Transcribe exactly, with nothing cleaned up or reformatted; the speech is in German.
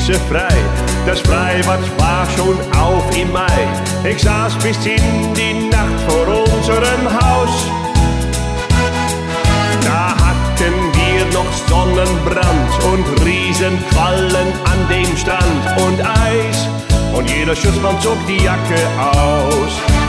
hitzefrei. Das Freibad war schon auf im Mai. Ich saß bis in die Nacht vor unserem Haus. Da hatten wir noch Sonnenbrand und Riesenquallen an dem Strand und Eis. Und jeder Schutzmann zog die Jacke aus.